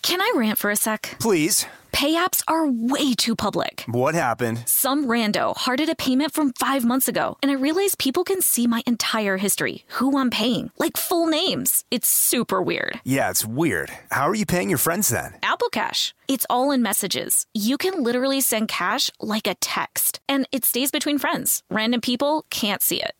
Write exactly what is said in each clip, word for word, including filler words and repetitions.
Can I rant for a sec? Please. Pay apps are way too public. What happened? Some rando hearted a payment from five months ago, and I realized people can see my entire history, who I'm paying, like full names. It's super weird. Yeah, it's weird. How are you paying your friends then? Apple Cash. It's all in messages. You can literally send cash like a text, and it stays between friends. Random people can't see it.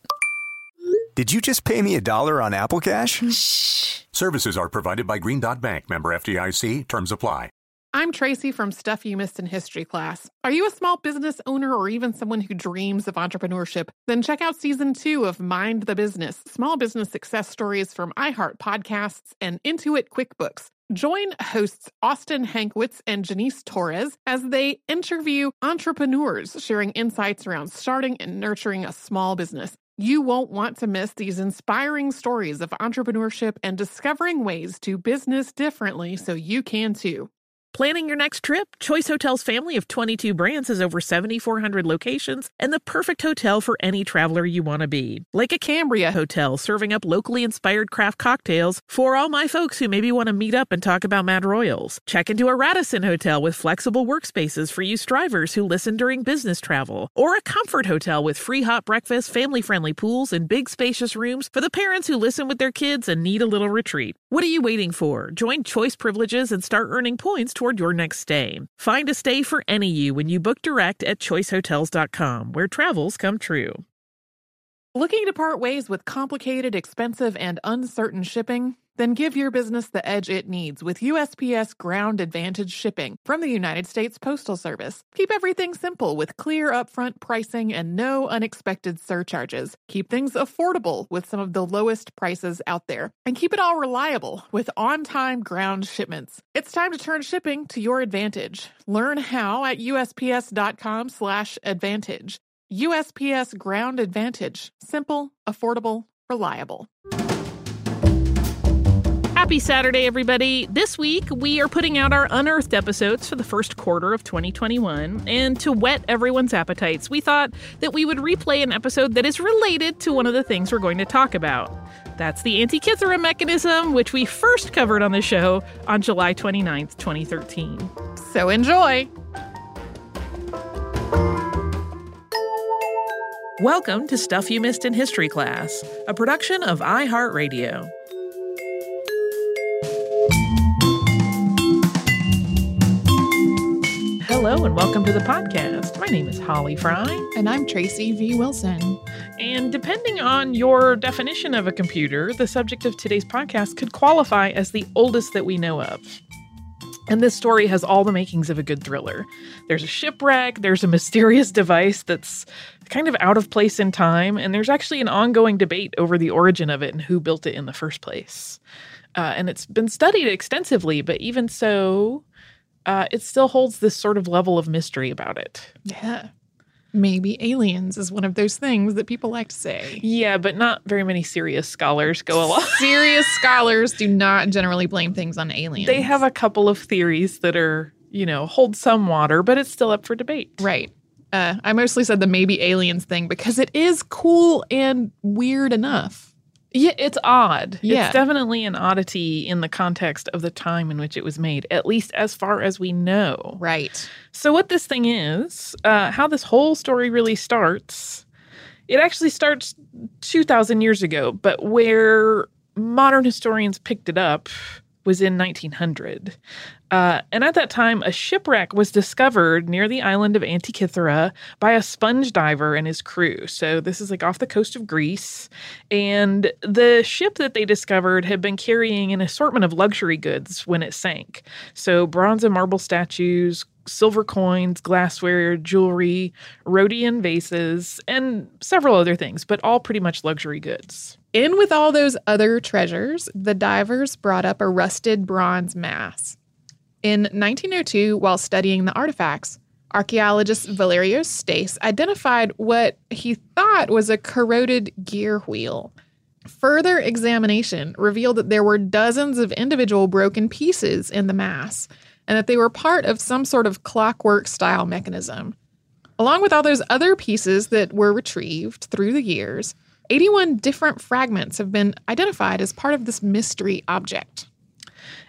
Did you just pay me a dollar on Apple Cash? Shh. Services are provided by Green Dot Bank, member F D I C. Terms apply. I'm Tracy from Stuff You Missed in History class. Are you a small business owner or even someone who dreams of entrepreneurship? Then check out season two of Mind the Business, small business success stories from iHeart Podcasts and Intuit QuickBooks. Join hosts Austin Hankwitz and Janice Torres as they interview entrepreneurs sharing insights around starting and nurturing a small business. You won't want to miss these inspiring stories of entrepreneurship and discovering ways to business differently so you can too. Planning your next trip? Choice Hotels' family of twenty-two brands has over seven thousand four hundred locations and the perfect hotel for any traveler you want to be. Like a Cambria Hotel, serving up locally inspired craft cocktails for all my folks who maybe want to meet up and talk about Mad Royals. Check into a Radisson Hotel with flexible workspaces for you strivers who listen during business travel. Or a Comfort Hotel with free hot breakfast, family-friendly pools, and big spacious rooms for the parents who listen with their kids and need a little retreat. What are you waiting for? Join Choice Privileges and start earning points toward your next stay. Find a stay for any you when you book direct at choice hotels dot com, where travels come true. Looking to part ways with complicated, expensive, and uncertain shipping? Then give your business the edge it needs with U S P S Ground Advantage shipping from the United States Postal Service. Keep everything simple with clear upfront pricing and no unexpected surcharges. Keep things affordable with some of the lowest prices out there. And keep it all reliable with on-time ground shipments. It's time to turn shipping to your advantage. Learn how at U S P S dot com slash advantage. U S P S Ground Advantage. Simple, affordable, reliable. Happy Saturday, everybody. This week, we are putting out our Unearthed episodes for the first quarter of twenty twenty-one. And to whet everyone's appetites, we thought that we would replay an episode that is related to one of the things we're going to talk about. That's the Antikythera mechanism, which we first covered on the show on July twenty-ninth, twenty thirteen. So enjoy! Welcome to Stuff You Missed in History Class, a production of iHeartRadio. Hello and welcome to the podcast. My name is Holly Fry. And I'm Tracy V. Wilson. And depending on your definition of a computer, the subject of today's podcast could qualify as the oldest that we know of. And this story has all the makings of a good thriller. There's a shipwreck, there's a mysterious device that's kind of out of place in time, and there's actually an ongoing debate over the origin of it and who built it in the first place. Uh, and it's been studied extensively, but even so, uh, it still holds this sort of level of mystery about it. Yeah. Maybe aliens is one of those things that people like to say. Yeah, but not very many serious scholars go along. Serious scholars do not generally blame things on aliens. They have a couple of theories that are, you know, hold some water, but it's still up for debate. Right. Uh, I mostly said the maybe aliens thing because it is cool and weird enough. Yeah, it's odd. Yeah. It's definitely an oddity in the context of the time in which it was made, at least as far as we know. Right. So what this thing is, uh, how this whole story really starts, it actually starts two thousand years ago, but where modern historians picked it up was in nineteen hundred. Uh, and at that time, a shipwreck was discovered near the island of Antikythera by a sponge diver and his crew. So this is like off the coast of Greece. And the ship that they discovered had been carrying an assortment of luxury goods when it sank. So bronze and marble statues, silver coins, glassware, jewelry, Rhodian vases, and several other things, but all pretty much luxury goods. In with all those other treasures, the divers brought up a rusted bronze mass. In nineteen oh two, while studying the artifacts, archaeologist Valerios Stace identified what he thought was a corroded gear wheel. Further examination revealed that there were dozens of individual broken pieces in the mass, and that they were part of some sort of clockwork-style mechanism. Along with all those other pieces that were retrieved through the years, eighty-one different fragments have been identified as part of this mystery object.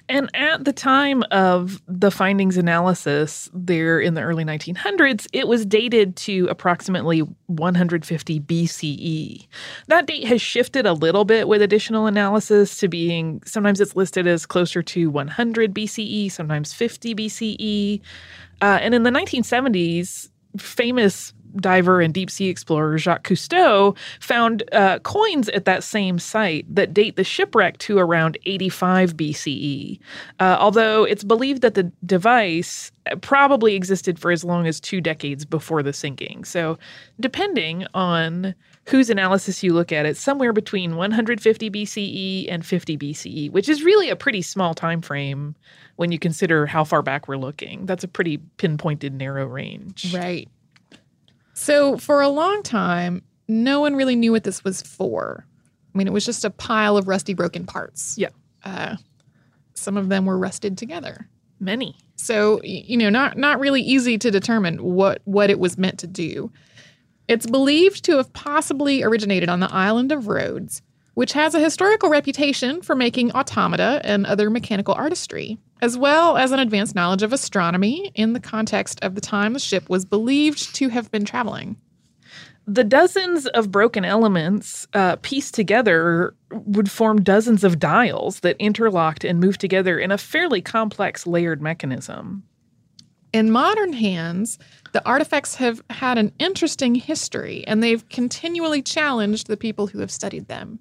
And at the time of the findings analysis there in the early nineteen hundreds, it was dated to approximately one hundred fifty B C E. That date has shifted a little bit with additional analysis to being, sometimes it's listed as closer to one hundred B C E, sometimes fifty B C E. Uh, and in the nineteen seventies, famous diver and deep-sea explorer Jacques Cousteau found uh, coins at that same site that date the shipwreck to around eighty-five B C E. Uh, although it's believed that the device probably existed for as long as two decades before the sinking. So depending on whose analysis you look at, it's somewhere between one hundred fifty B C E and fifty B C E, which is really a pretty small time frame when you consider how far back we're looking. That's a pretty pinpointed, narrow range. Right. So for a long time, no one really knew what this was for. I mean, it was just a pile of rusty, broken parts. Yeah. Uh, some of them were rusted together. Many. So, you know, not not really easy to determine what, what it was meant to do. It's believed to have possibly originated on the island of Rhodes, which has a historical reputation for making automata and other mechanical artistry, as well as an advanced knowledge of astronomy in the context of the time the ship was believed to have been traveling. The dozens of broken elements uh, pieced together would form dozens of dials that interlocked and moved together in a fairly complex layered mechanism. In modern hands, the artifacts have had an interesting history, and they've continually challenged the people who have studied them.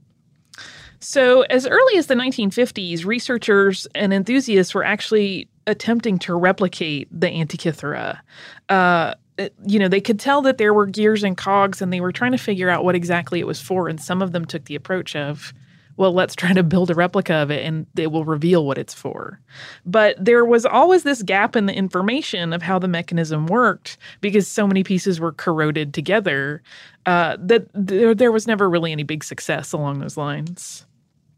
So as early as the nineteen fifties, researchers and enthusiasts were actually attempting to replicate the Antikythera. Uh, you know, they could tell that there were gears and cogs, and they were trying to figure out what exactly it was for. And some of them took the approach of, well, let's try to build a replica of it, and it will reveal what it's for. But there was always this gap in the information of how the mechanism worked because so many pieces were corroded together uh, that there, there was never really any big success along those lines.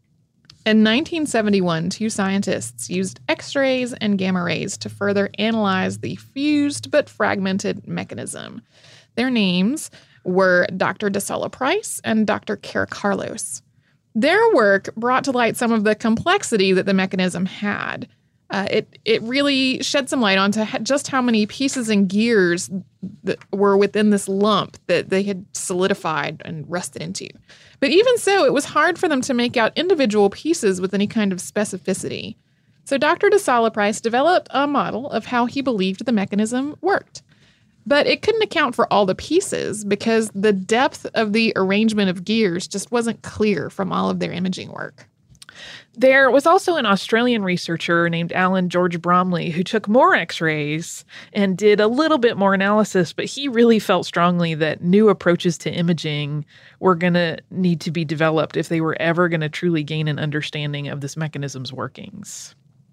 In nineteen seventy-one, two scientists used X-rays and gamma rays to further analyze the fused but fragmented mechanism. Their names were Doctor De Sola Price and Doctor Karakarlos. Their work brought to light some of the complexity that the mechanism had. Uh, it it really shed some light onto just how many pieces and gears that were within this lump that they had solidified and rusted into. But even so, it was hard for them to make out individual pieces with any kind of specificity. So Doctor De Sola Price developed a model of how he believed the mechanism worked. But it couldn't account for all the pieces because the depth of the arrangement of gears just wasn't clear from all of their imaging work. There was also an Australian researcher named Alan George Bromley who took more X-rays and did a little bit more analysis, but he really felt strongly that new approaches to imaging were going to need to be developed if they were ever going to truly gain an understanding of this mechanism's workings.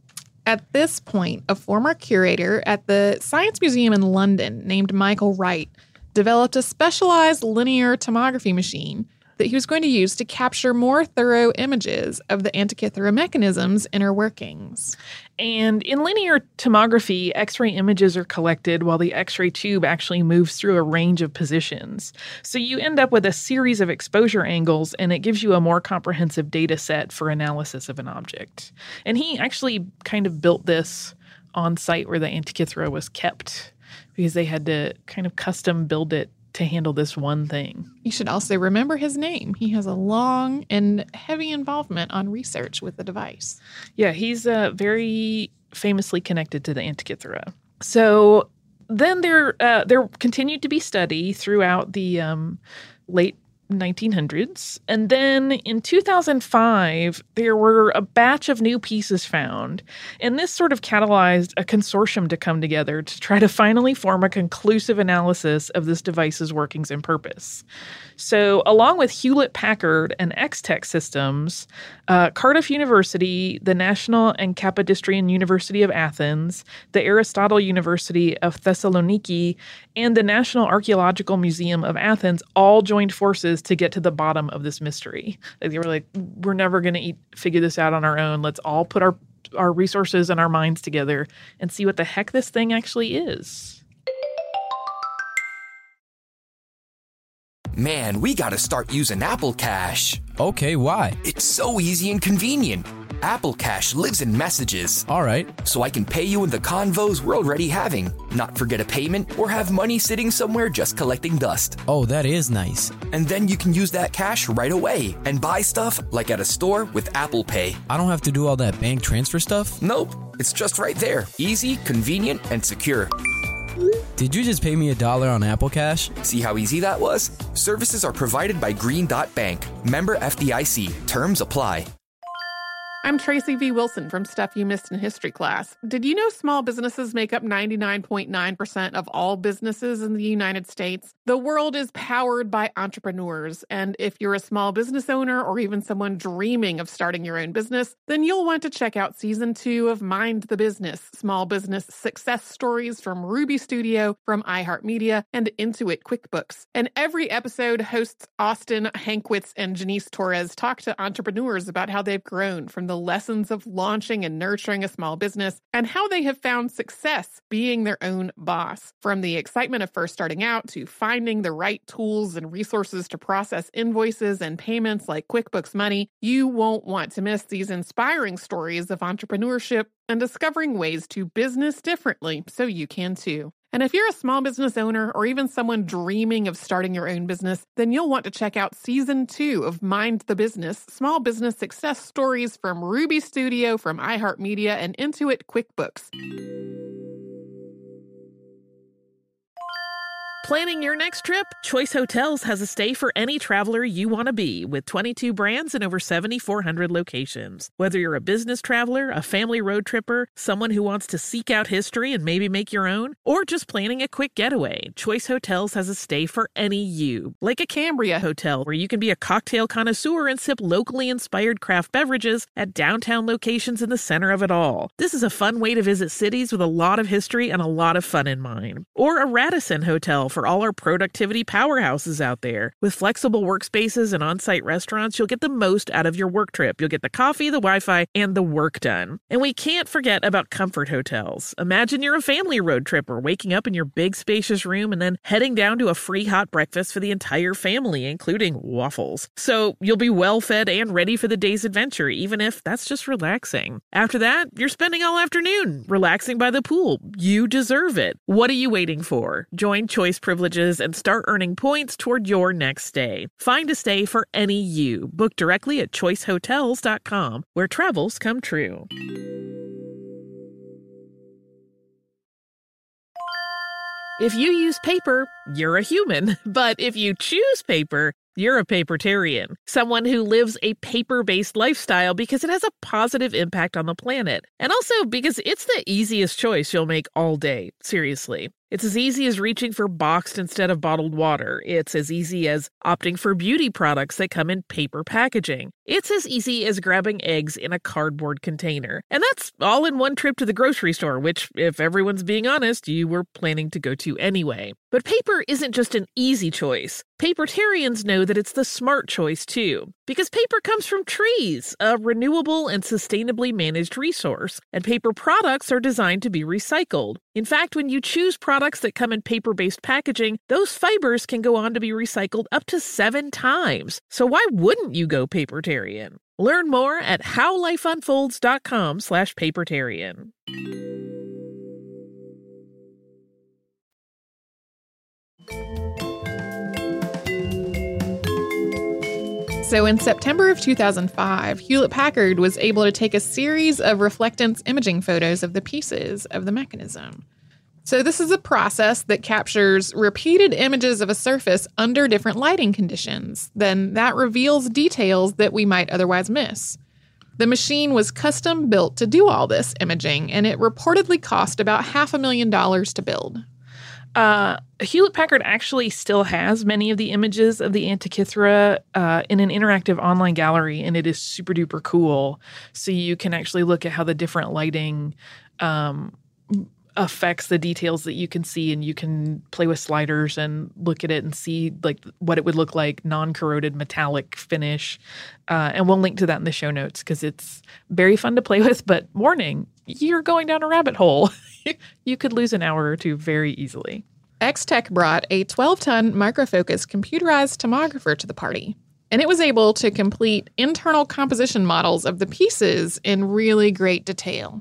At this point, a former curator at the Science Museum in London named Michael Wright developed a specialized linear tomography machine that he was going to use to capture more thorough images of the Antikythera mechanism's inner workings. And in linear tomography, X-ray images are collected while the X-ray tube actually moves through a range of positions. So you end up with a series of exposure angles, and it gives you a more comprehensive data set for analysis of an object. And he actually kind of built this on site where the Antikythera was kept because they had to kind of custom build it to handle this one thing. You should also remember his name. He has a long and heavy involvement on research with the device. Yeah, he's uh, very famously connected to the Antikythera. So then there uh, there continued to be study throughout the um, late nineteen hundreds. And then in two thousand five, there were a batch of new pieces found. And this sort of catalyzed a consortium to come together to try to finally form a conclusive analysis of this device's workings and purpose. So along with Hewlett-Packard and X-Tech Systems, uh, Cardiff University, the National and Kapodistrian University of Athens, the Aristotle University of Thessaloniki, and the National Archaeological Museum of Athens all joined forces to get to the bottom of this mystery. They were like, we're never going to figure this out on our own. Let's all put our, our resources and our minds together and see what the heck this thing actually is. Man, we gotta start using Apple Cash. Okay, why? It's so easy and convenient. Apple Cash lives in messages. All right. So I can pay you in the convos we're already having, not forget a payment, or have money sitting somewhere just collecting dust. Oh, that is nice. And then you can use that cash right away and buy stuff like at a store with Apple Pay. I don't have to do all that bank transfer stuff? Nope. It's just right there. Easy, convenient, and secure. Did you just pay me a dollar on Apple Cash? See how easy that was? Services are provided by Green Dot Bank. Member F D I C. Terms apply. I'm Tracy V. Wilson from Stuff You Missed in History class. Did you know small businesses make up ninety-nine point nine percent of all businesses in the United States? The world is powered by entrepreneurs, and if you're a small business owner or even someone dreaming of starting your own business, then you'll want to check out season two of Mind the Business, small business success stories from Ruby Studio, from iHeartMedia, and Intuit QuickBooks. And every episode, hosts Austin Hankwitz and Janice Torres talk to entrepreneurs about how they've grown from the lessons of launching and nurturing a small business and how they have found success being their own boss. From the excitement of first starting out to finding the right tools and resources to process invoices and payments like QuickBooks Money, you won't want to miss these inspiring stories of entrepreneurship and discovering ways to business differently so you can too. And if you're a small business owner or even someone dreaming of starting your own business, then you'll want to check out season two of Mind the Business, small business success stories from Ruby Studio, from iHeartMedia, and Intuit QuickBooks. Planning your next trip? Choice Hotels has a stay for any traveler you want to be, with twenty-two brands and over seven thousand four hundred locations. Whether you're a business traveler, a family road tripper, someone who wants to seek out history and maybe make your own, or just planning a quick getaway, Choice Hotels has a stay for any you. Like a Cambria Hotel, where you can be a cocktail connoisseur and sip locally inspired craft beverages at downtown locations in the center of it all. This is a fun way to visit cities with a lot of history and a lot of fun in mind. Or a Radisson Hotel, for all our productivity powerhouses out there. With flexible workspaces and on-site restaurants, you'll get the most out of your work trip. You'll get the coffee, the Wi-Fi, and the work done. And we can't forget about Comfort Hotels. Imagine you're a family road tripper, waking up in your big spacious room and then heading down to a free hot breakfast for the entire family, including waffles. So you'll be well fed and ready for the day's adventure, even if that's just relaxing. After that, you're spending all afternoon relaxing by the pool. You deserve it. What are you waiting for? Join Choice Privileges and start earning points toward your next stay. Find a stay for any you. Book directly at choice hotels dot com, where travels come true. If you use paper, you're a human. But if you choose paper, you're a papertarian, someone who lives a paper-based lifestyle because it has a positive impact on the planet. And also because it's the easiest choice you'll make all day. Seriously. It's as easy as reaching for boxed instead of bottled water. It's as easy as opting for beauty products that come in paper packaging. It's as easy as grabbing eggs in a cardboard container. And that's all in one trip to the grocery store, which, if everyone's being honest, you were planning to go to anyway. But paper isn't just an easy choice. Papertarians know that it's the smart choice, too. Because paper comes from trees, a renewable and sustainably managed resource. And paper products are designed to be recycled. In fact, when you choose products that come in paper-based packaging, those fibers can go on to be recycled up to seven times. So why wouldn't you go papertarian? Learn more at howlifeunfolds.com slash papertarian. So in September of two thousand five, Hewlett-Packard was able to take a series of reflectance imaging photos of the pieces of the mechanism. So this is a process that captures repeated images of a surface under different lighting conditions. Then that reveals details that we might otherwise miss. The machine was custom built to do all this imaging, and it reportedly cost about half a million dollars to build. Uh, Hewlett-Packard actually still has many of the images of the Antikythera uh, in an interactive online gallery, and it is super duper cool. So you can actually look at how the different lighting um, affects the details that you can see, and you can play with sliders and look at it and see like what it would look like, non-corroded metallic finish. Uh, and we'll link to that in the show notes because it's very fun to play with. But warning, you're going down a rabbit hole. You could lose an hour or two very easily. X-Tech brought a twelve-ton microfocus computerized tomographer to the party. And it was able to complete internal composition models of the pieces in really great detail.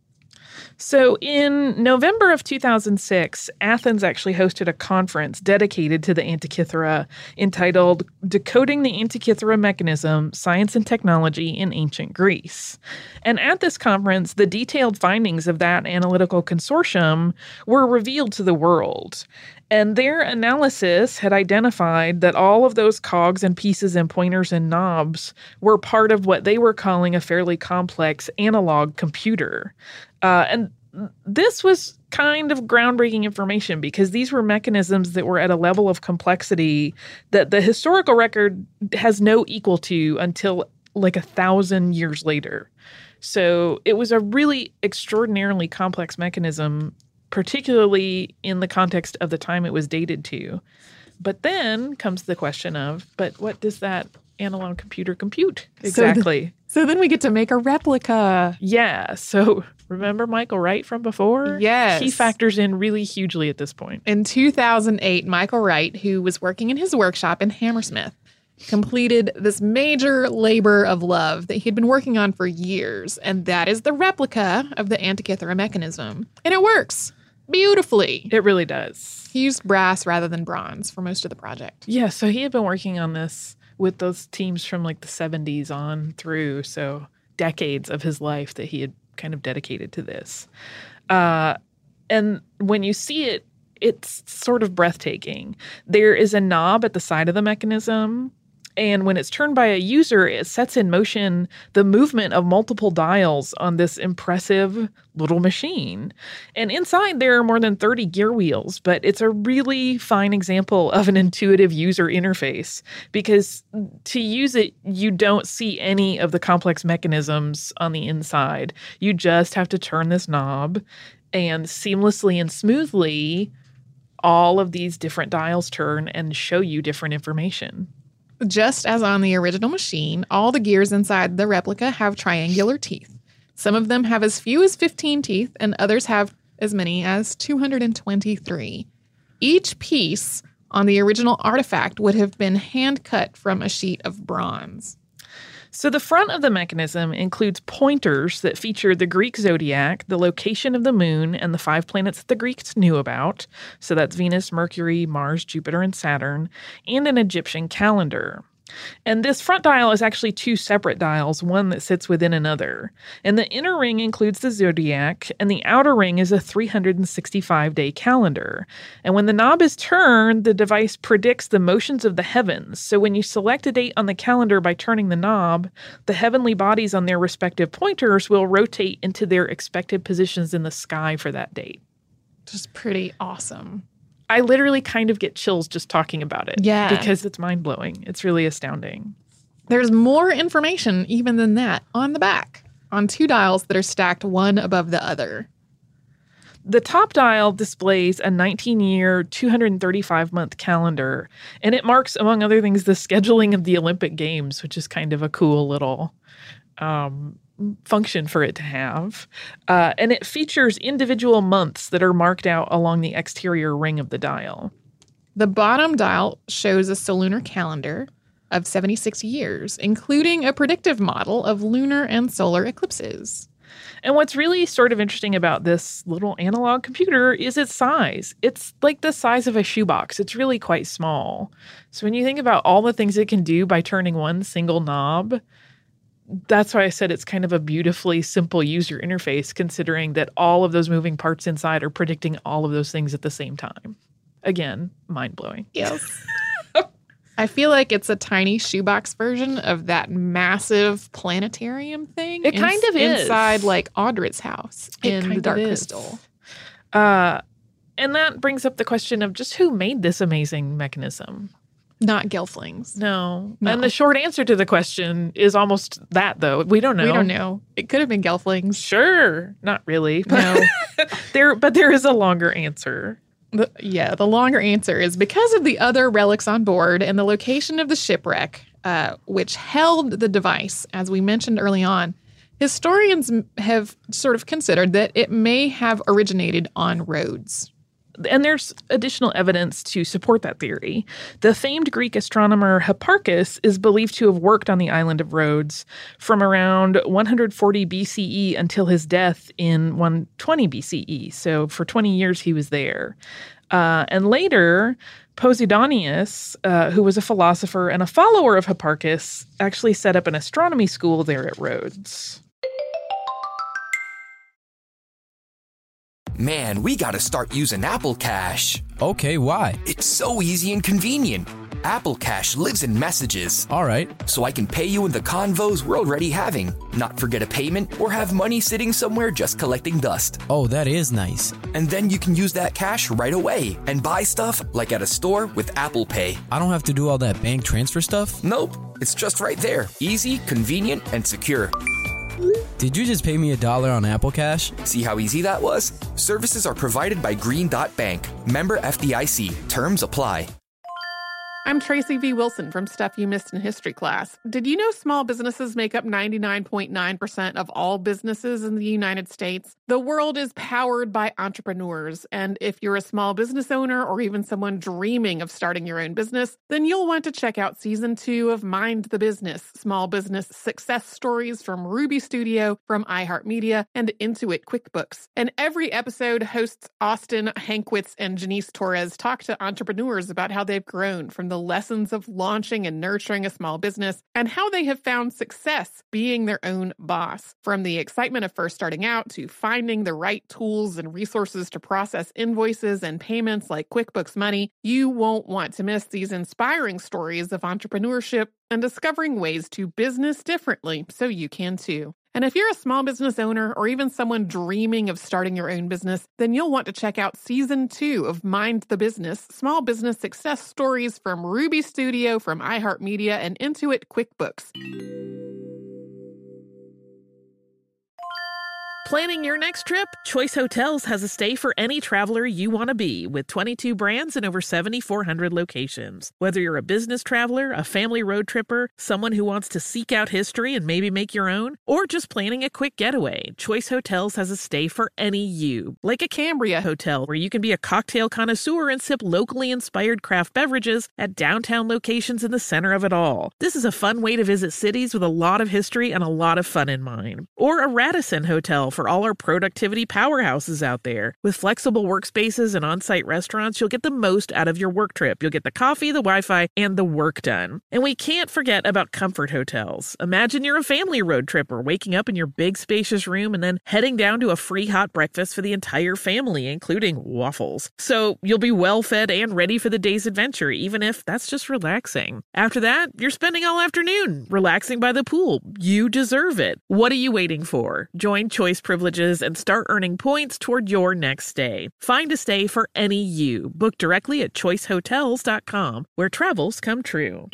So in November of two thousand six, Athens actually hosted a conference dedicated to the Antikythera entitled Decoding the Antikythera Mechanism, Science and Technology in Ancient Greece. And at this conference, the detailed findings of that analytical consortium were revealed to the world. And their analysis had identified that all of those cogs and pieces and pointers and knobs were part of what they were calling a fairly complex analog computer. Uh, and this was kind of groundbreaking information because these were mechanisms that were at a level of complexity that the historical record has no equal to until like a thousand years later. So it was a really extraordinarily complex mechanism, particularly in the context of the time it was dated to. But then comes the question of, but what does that analog computer compute exactly? So, the, so then we get to make a replica. Yeah. So remember Michael Wright from before? Yes. He factors in really hugely at this point. In two thousand eight, Michael Wright, who was working in his workshop in Hammersmith, completed this major labor of love that he'd been working on for years. And that is the replica of the Antikythera mechanism. And it works beautifully. It really does. He used brass rather than bronze for most of the project. Yeah, so he had been working on this with those teams from like the seventies on through, so decades of his life that he had kind of dedicated to this. Uh, and when you see it, it's sort of breathtaking. There is a knob at the side of the mechanism, and when it's turned by a user, it sets in motion the movement of multiple dials on this impressive little machine. And inside, there are more than thirty gear wheels, but it's a really fine example of an intuitive user interface because to use it, you don't see any of the complex mechanisms on the inside. You just have to turn this knob, and seamlessly and smoothly, all of these different dials turn and show you different information. Just as on the original machine, all the gears inside the replica have triangular teeth. Some of them have as few as fifteen teeth, and others have as many as two hundred twenty-three. Each piece on the original artifact would have been hand-cut from a sheet of bronze. So the front of the mechanism includes pointers that feature the Greek zodiac, the location of the moon, and the five planets that the Greeks knew about. So that's Venus, Mercury, Mars, Jupiter, and Saturn, and an Egyptian calendar. And this front dial is actually two separate dials, one that sits within another. And the inner ring includes the zodiac, and the outer ring is a three hundred sixty-five day calendar. And when the knob is turned, the device predicts the motions of the heavens. So when you select a date on the calendar by turning the knob, the heavenly bodies on their respective pointers will rotate into their expected positions in the sky for that date. Just pretty awesome. I literally kind of get chills just talking about it. Yeah. Because it's mind-blowing. It's really astounding. There's more information even than that on the back, on two dials that are stacked one above the other. The top dial displays a nineteen-year, two hundred thirty-five month calendar, and it marks, among other things, the scheduling of the Olympic Games, which is kind of a cool little um, function for it to have. Uh, and it features individual months that are marked out along the exterior ring of the dial. The bottom dial shows a solunar calendar of seventy-six years, including a predictive model of lunar and solar eclipses. And what's really sort of interesting about this little analog computer is its size. It's like the size of a shoebox. It's really quite small. So when you think about all the things it can do by turning one single knob, that's why I said it's kind of a beautifully simple user interface, considering that all of those moving parts inside are predicting all of those things at the same time. Again, mind-blowing. Yes. I feel like it's a tiny shoebox version of that massive planetarium thing. It kind of is. Inside, like, Audrit's house It in kind the Dark of is. Crystal. Uh, and that brings up the question of just who made this amazing mechanism? Not Gelflings. No. No. And the short answer to the question is almost that, though. We don't know. We don't know. It could have been Gelflings. Sure. Not really. No. there, but there is a longer answer. The, yeah, the longer answer is because of the other relics on board and the location of the shipwreck, uh, which held the device, as we mentioned early on, historians have sort of considered that it may have originated on Rhodes. And there's additional evidence to support that theory. The famed Greek astronomer Hipparchus is believed to have worked on the island of Rhodes from around one hundred forty B C E until his death in one hundred twenty B C E. So for twenty years, he was there. Uh, and later, Posidonius, uh, who was a philosopher and a follower of Hipparchus, actually set up an astronomy school there at Rhodes. Man, we gotta start using Apple Cash. Okay, why? It's so easy and convenient. Apple Cash lives in messages. All right. So I can pay you in the convos we're already having, not forget a payment, or have money sitting somewhere just collecting dust. Oh, that is nice. And then you can use that cash right away and buy stuff like at a store with Apple Pay. I don't have to do all that bank transfer stuff? Nope, it's just right there. Easy, convenient, and secure. Did you just pay me a dollar on Apple Cash? See how easy that was? Services are provided by Green Dot Bank. Member F D I C. Terms apply. I'm Tracy V. Wilson from Stuff You Missed in History class. Did you know small businesses make up ninety-nine point nine percent of all businesses in the United States? The world is powered by entrepreneurs, and if you're a small business owner or even someone dreaming of starting your own business, then you'll want to check out Season two of Mind the Business, Small Business Success Stories from Ruby Studio, from iHeartMedia, and Intuit QuickBooks. And every episode, hosts Austin Hankwitz and Janice Torres talk to entrepreneurs about how they've grown from the lessons of launching and nurturing a small business and how they have found success being their own boss. From the excitement of first starting out to finding the right tools and resources to process invoices and payments like QuickBooks Money, you won't want to miss these inspiring stories of entrepreneurship and discovering ways to business differently so you can too. And if you're a small business owner or even someone dreaming of starting your own business, then you'll want to check out Season two of Mind the Business, Small Business Success Stories from Ruby Studio, from iHeartMedia, and Intuit QuickBooks. Planning your next trip? Choice Hotels has a stay for any traveler you want to be, with twenty-two brands and over seven thousand four hundred locations. Whether you're a business traveler, a family road tripper, someone who wants to seek out history and maybe make your own, or just planning a quick getaway, Choice Hotels has a stay for any you. Like a Cambria Hotel, where you can be a cocktail connoisseur and sip locally inspired craft beverages at downtown locations in the center of it all. This is a fun way to visit cities with a lot of history and a lot of fun in mind. Or a Radisson Hotel for all our productivity powerhouses out there. With flexible workspaces and on-site restaurants, you'll get the most out of your work trip. You'll get the coffee, the Wi-Fi, and the work done. And we can't forget about Comfort Hotels. Imagine you're a family road tripper, waking up in your big spacious room and then heading down to a free hot breakfast for the entire family, including waffles. So you'll be well fed and ready for the day's adventure, even if that's just relaxing. After that, you're spending all afternoon relaxing by the pool. You deserve it. What are you waiting for? Join Choice Privileges and start earning points toward your next stay. Find a stay for any you. Book directly at choice hotels dot com, where travels come true.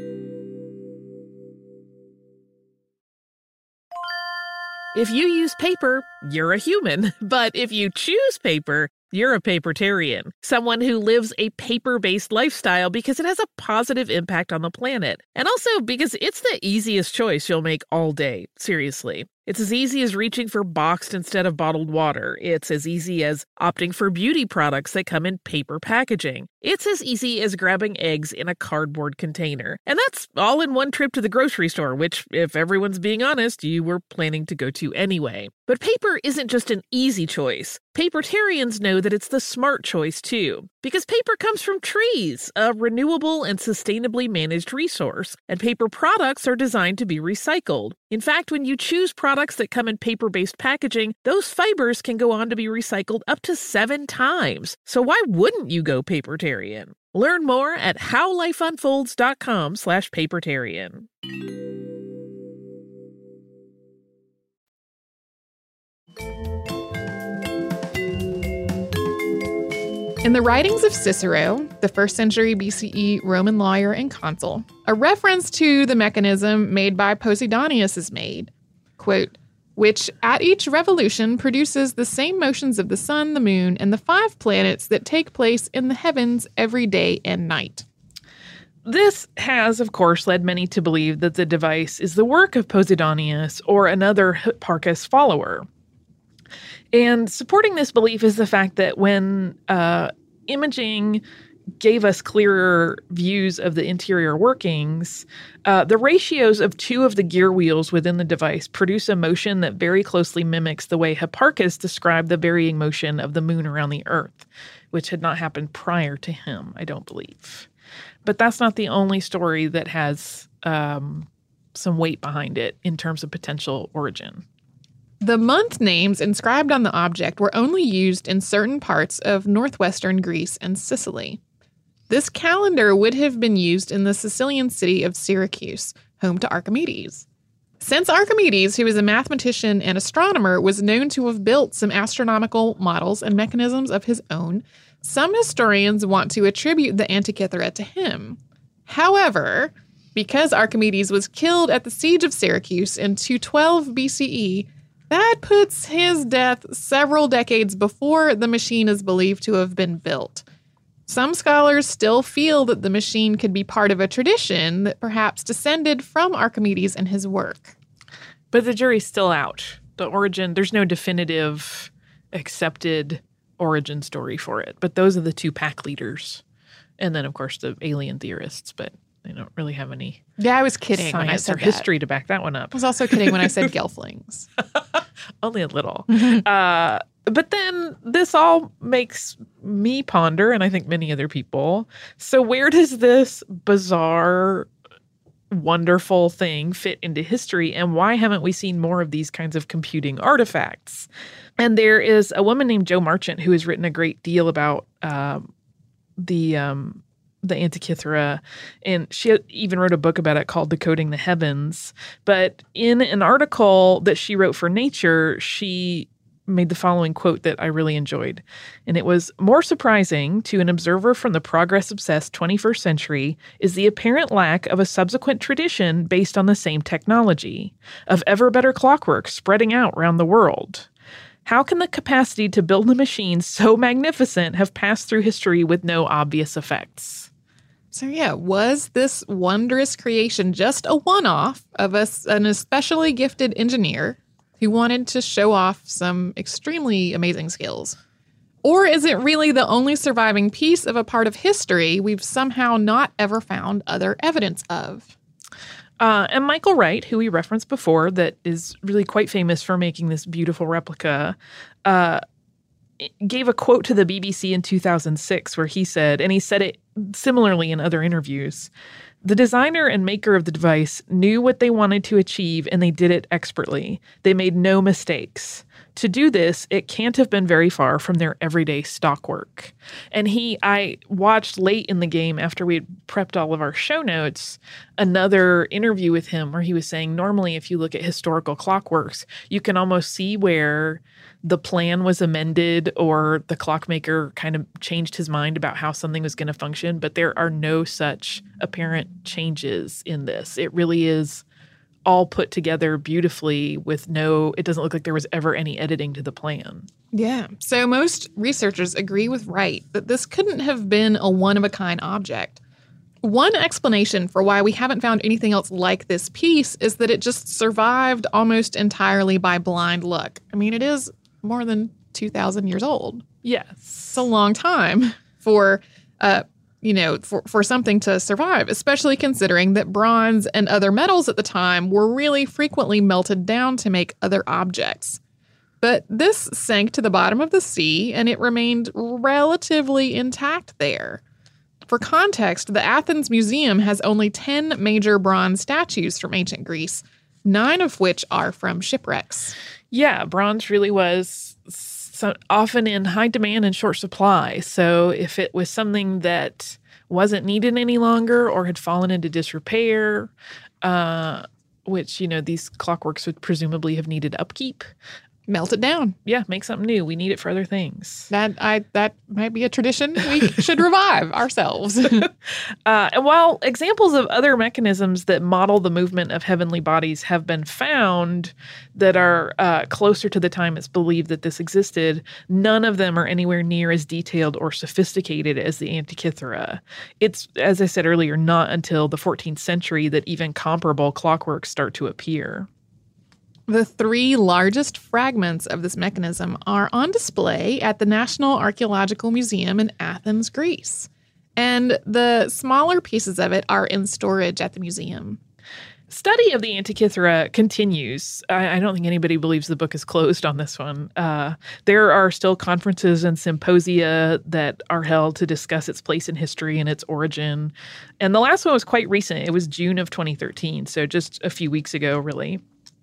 If you use paper, you're a human. But if you choose paper, you're a papertarian, someone who lives a paper-based lifestyle because it has a positive impact on the planet. And also because it's the easiest choice you'll make all day. Seriously. It's as easy as reaching for boxed instead of bottled water. It's as easy as opting for beauty products that come in paper packaging. It's as easy as grabbing eggs in a cardboard container. And that's all in one trip to the grocery store, which, if everyone's being honest, you were planning to go to anyway. But paper isn't just an easy choice. Papertarians know that it's the smart choice, too. Because paper comes from trees, a renewable and sustainably managed resource, and paper products are designed to be recycled. In fact, when you choose products that come in paper-based packaging, those fibers can go on to be recycled up to seven times. So why wouldn't you go papertarian? Learn more at howlifeunfolds.com slash papertarian. In the writings of Cicero, the first century B C E Roman lawyer and consul, a reference to the mechanism made by Posidonius is made, quote, which at each revolution produces the same motions of the sun, the moon, and the five planets that take place in the heavens every day and night. This has, of course, led many to believe that the device is the work of Posidonius or another Hipparchus follower. And supporting this belief is the fact that when uh, imaging gave us clearer views of the interior workings, uh, the ratios of two of the gear wheels within the device produce a motion that very closely mimics the way Hipparchus described the varying motion of the moon around the Earth, which had not happened prior to him, I don't believe. But that's not the only story that has um, some weight behind it in terms of potential origin. The month names inscribed on the object were only used in certain parts of northwestern Greece and Sicily. This calendar would have been used in the Sicilian city of Syracuse, home to Archimedes. Since Archimedes, who was a mathematician and astronomer, was known to have built some astronomical models and mechanisms of his own, some historians want to attribute the Antikythera to him. However, because Archimedes was killed at the siege of Syracuse in two twelve B C E, that puts his death several decades before the machine is believed to have been built. Some scholars still feel that the machine could be part of a tradition that perhaps descended from Archimedes and his work. But the jury's still out. The origin, there's no definitive accepted origin story for it. But those are the two pack leaders. And then, of course, the alien theorists, but they don't really have any Yeah, I was kidding when I science said or that. history to back that one up. I was also kidding when I said gelflings. Only a little. uh, but then this all makes me ponder, and I think many other people, so where does this bizarre, wonderful thing fit into history, and why haven't we seen more of these kinds of computing artifacts? And there is a woman named Jo Marchant who has written a great deal about um, the um, the Antikythera, and she even wrote a book about it called Decoding the Heavens. But in an article that she wrote for Nature, she made the following quote that I really enjoyed. And it was, "More surprising to an observer from the progress-obsessed twenty-first century is the apparent lack of a subsequent tradition based on the same technology, of ever better clockwork spreading out around the world. How can the capacity to build a machine so magnificent have passed through history with no obvious effects?" So yeah, was this wondrous creation just a one-off of a, an especially gifted engineer who wanted to show off some extremely amazing skills? Or is it really the only surviving piece of a part of history we've somehow not ever found other evidence of? Uh, and Michael Wright, who we referenced before, that is really quite famous for making this beautiful replica, uh, gave a quote to the B B C in two thousand six where he said, and he said it similarly in other interviews, "The designer and maker of the device knew what they wanted to achieve, and they did it expertly. They made no mistakes. To do this, it can't have been very far from their everyday stock work." And he, I watched late in the game after we had prepped all of our show notes, another interview with him where he was saying, normally if you look at historical clockworks, you can almost see where the plan was amended or the clockmaker kind of changed his mind about how something was going to function, but there are no such apparent changes in this. It really is all put together beautifully with no, it doesn't look like there was ever any editing to the plan. Yeah. So most researchers agree with Wright that this couldn't have been a one-of-a-kind object. One explanation for why we haven't found anything else like this piece is that it just survived almost entirely by blind luck. I mean, it is more than two thousand years old. Yes. It's a long time for, uh, you know, for, for something to survive, especially considering that bronze and other metals at the time were really frequently melted down to make other objects. But this sank to the bottom of the sea, and it remained relatively intact there. For context, the Athens Museum has only ten major bronze statues from ancient Greece, nine of which are from shipwrecks. Yeah, bronze really was so often in high demand and short supply. So if it was something that wasn't needed any longer or had fallen into disrepair, uh, which, you know, these clockworks would presumably have needed upkeep. Melt it down. Yeah, make something new. We need it for other things. That I that might be a tradition we should revive ourselves. uh, and while examples of other mechanisms that model the movement of heavenly bodies have been found that are uh, closer to the time it's believed that this existed, none of them are anywhere near as detailed or sophisticated as the Antikythera. It's, as I said earlier, not until the fourteenth century that even comparable clockworks start to appear. The three largest fragments of this mechanism are on display at the National Archaeological Museum in Athens, Greece. And the smaller pieces of it are in storage at the museum. Study of the Antikythera continues. I, I don't think anybody believes the book is closed on this one. Uh, there are still conferences and symposia that are held to discuss its place in history and its origin. And the last one was quite recent. It was June of twenty thirteen, so just a few weeks ago, really.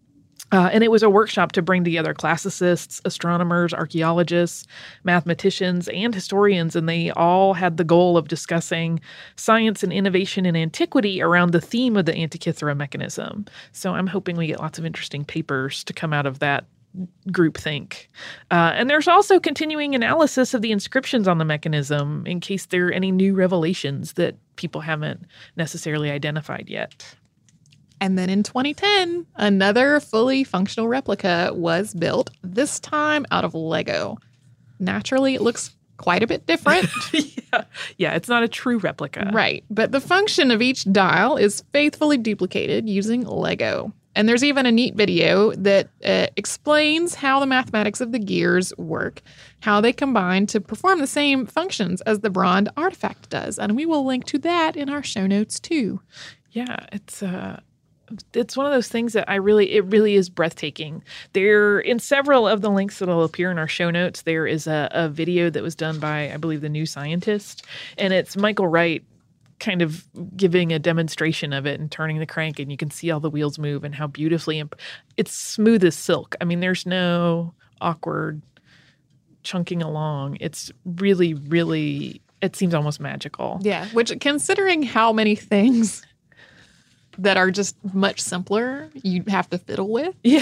Uh, and it was a workshop to bring together classicists, astronomers, archaeologists, mathematicians, and historians, and they all had the goal of discussing science and innovation in antiquity around the theme of the Antikythera mechanism. So I'm hoping we get lots of interesting papers to come out of that groupthink. Uh, and there's also continuing analysis of the inscriptions on the mechanism in case there are any new revelations that people haven't necessarily identified yet. And then in twenty ten, another fully functional replica was built, this time out of Lego. Naturally, it looks quite a bit different. yeah. yeah, it's not a true replica. Right. But the function of each dial is faithfully duplicated using Lego. And there's even a neat video that uh, explains how the mathematics of the gears work, how they combine to perform the same functions as the Brond artifact does. And we will link to that in our show notes, too. Yeah, it's... Uh... It's one of those things that I really, it really is breathtaking. There, in several of the links that will appear in our show notes, there is a, a video that was done by, I believe, the New Scientist. And it's Michael Wright kind of giving a demonstration of it and turning the crank, and you can see all the wheels move and how beautifully, imp- it's smooth as silk. I mean, there's no awkward chunking along. It's really, really, it seems almost magical. Yeah, which considering how many things that are just much simpler you have to fiddle with. Yeah.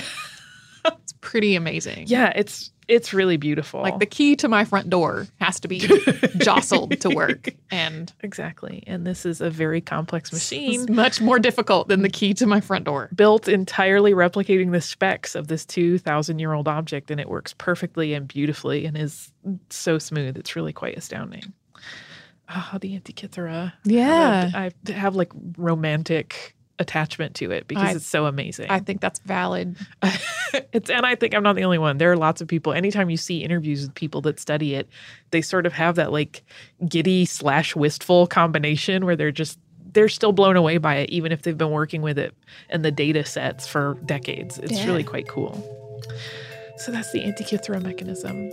It's pretty amazing. Yeah, it's it's really beautiful. Like the key to my front door has to be jostled to work. And exactly. And this is a very complex machine. It's much more difficult than the key to my front door. Built entirely replicating the specs of this two thousand year old object, and it works perfectly and beautifully and is so smooth. It's really quite astounding. Oh, the Antikythera. Yeah. I have, I have like romantic attachment to it because I, it's so amazing. I think that's valid. it's and I think I'm not the only one. There are lots of people. Anytime you see interviews with people that study it, they sort of have that like giddy slash wistful combination where they're just they're still blown away by it, even if they've been working with it and the data sets for decades. It's yeah. really quite cool. So that's the Antikythera mechanism.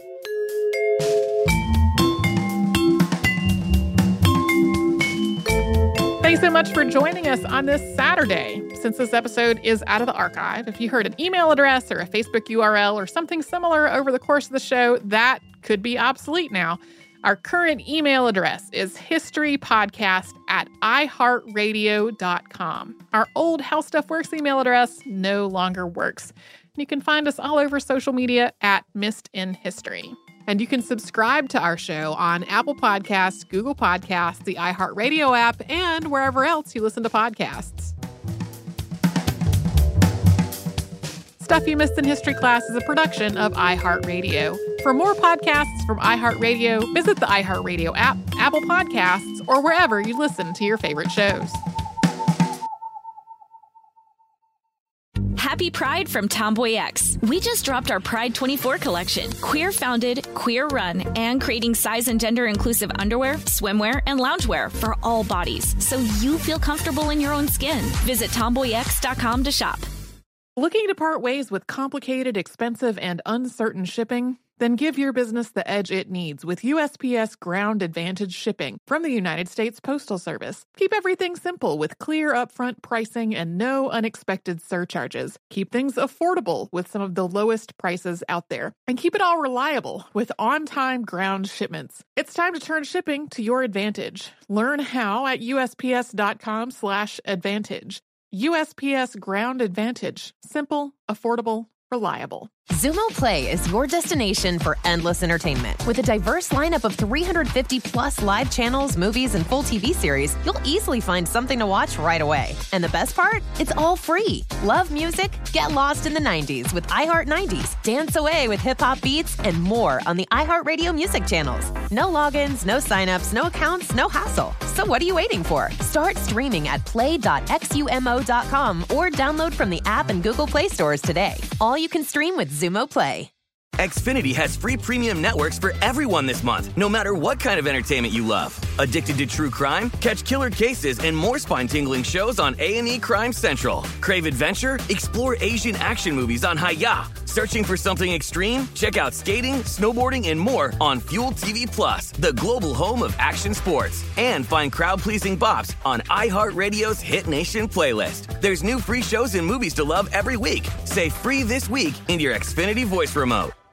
Thanks so much for joining us on this Saturday. Since this episode is out of the archive, if you heard an email address or a Facebook U R L or something similar over the course of the show, that could be obsolete now. Our current email address is historypodcast at iheartradio dot com. Our old How Stuff Works email address no longer works. You can find us all over social media at Missed in History. And you can subscribe to our show on Apple Podcasts, Google Podcasts, the iHeartRadio app, and wherever else you listen to podcasts. Stuff You Missed in History Class is a production of iHeartRadio. For more podcasts from iHeartRadio, visit the iHeartRadio app, Apple Podcasts, or wherever you listen to your favorite shows. Happy Pride from Tomboy X. We just dropped our Pride twenty-four collection. Queer founded, queer run, and creating size and gender inclusive underwear, swimwear, and loungewear for all bodies, so you feel comfortable in your own skin. Visit tomboy x dot com to shop. Looking to part ways with complicated, expensive, and uncertain shipping? Then give your business the edge it needs with U S P S Ground Advantage shipping from the United States Postal Service. Keep everything simple with clear upfront pricing and no unexpected surcharges. Keep things affordable with some of the lowest prices out there. And keep it all reliable with on-time ground shipments. It's time to turn shipping to your advantage. Learn how at U S P S dot com slash advantage. U S P S Ground Advantage. Simple, affordable, reliable. Xumo Play is your destination for endless entertainment. With a diverse lineup of three hundred fifty plus live channels, movies, and full T V series, you'll easily find something to watch right away. And the best part? It's all free. Love music? Get lost in the nineties with iHeart nineties. Dance away with hip-hop beats and more on the iHeartRadio music channels. No logins, no signups, no accounts, no hassle. So what are you waiting for? Start streaming at play dot xumo dot com or download from the app and Google Play stores today. All you can stream with Xumo Play. Xfinity has free premium networks for everyone this month, no matter what kind of entertainment you love. Addicted to true crime? Catch killer cases and more spine-tingling shows on A and E Crime Central. Crave adventure? Explore Asian action movies on Hi-Ya. Searching for something extreme? Check out skating, snowboarding, and more on Fuel T V Plus, the global home of action sports. And find crowd-pleasing bops on iHeartRadio's Hit Nation playlist. There's new free shows and movies to love every week. Say free this week in your Xfinity voice remote.